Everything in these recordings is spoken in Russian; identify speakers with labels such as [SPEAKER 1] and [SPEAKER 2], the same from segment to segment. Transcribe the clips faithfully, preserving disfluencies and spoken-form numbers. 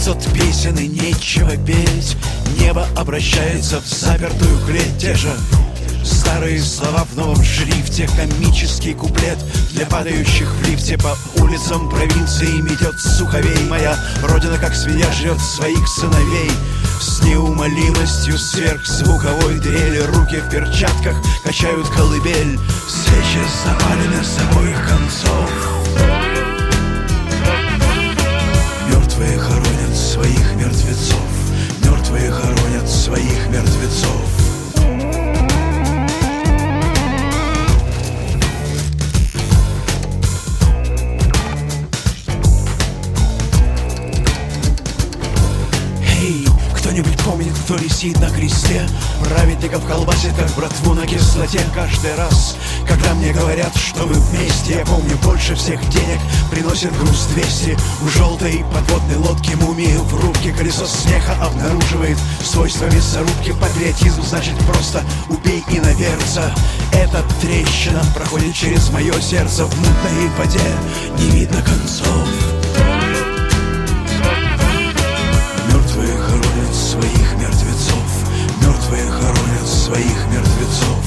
[SPEAKER 1] Пятьсот песен и нечего петь. Небо обращается в запертую клеть. Те же старые слова в новом шрифте. Комический куплет для падающих в лифте. По улицам провинции метет суховей. Моя родина, как свинья, жрет своих сыновей. С неумолимостью сверхзвуковой дрели. Руки в перчатках качают колыбель. Свечи запалены с обоих концов. Мертвые хоронят своих мертвецов. Мертвые хоронят своих мертвецов. Кто-нибудь помнит, кто висит на кресте? Праведников колбасит, как братву на кислоте. Каждый раз, когда мне говорят, что мы вместе, я помню, больше всех денег приносит груз двести. У желтой подводной лодки мумии в рубке. Колесо смеха обнаруживает свойства мясорубки. Патриотизм значит просто убей иноверца. Эта трещина проходит через мое сердце. В мутной воде не видно концов. Мертвые хоронят своих мертвецов. Мертвые хоронят своих мертвецов.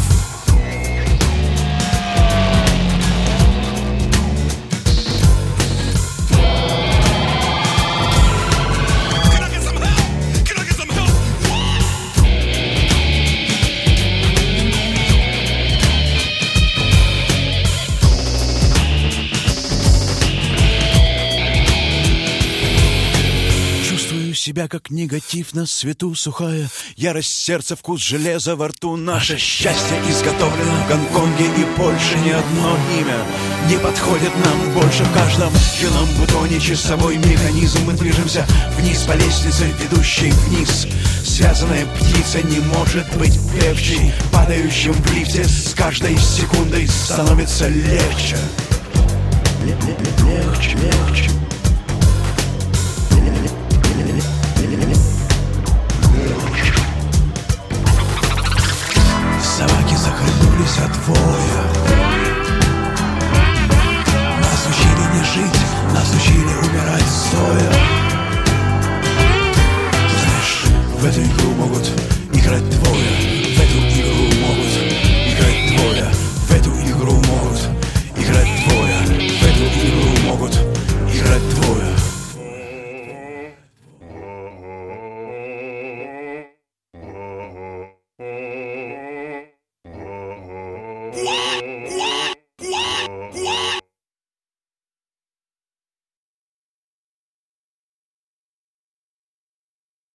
[SPEAKER 1] Себя как негатив на свету сухая. Ярость сердца, вкус железа во рту. Наше счастье изготовлено в Гонконге. И больше ни одно имя не подходит нам больше. В каждом юном бутоне часовой механизм. Мы движемся вниз по лестнице, ведущей вниз. Связанная птица не может быть певчей. Падающим в лифте с каждой секундой становится легче. Легче, легче. Собаки захлебнулись от воя. Нас учили не жить, нас учили умирать стоя. Знаешь, в эту игру могут играть двое. В эту игру могут играть двое. В эту игру могут играть двое. В эту игру могут играть двое. What? What?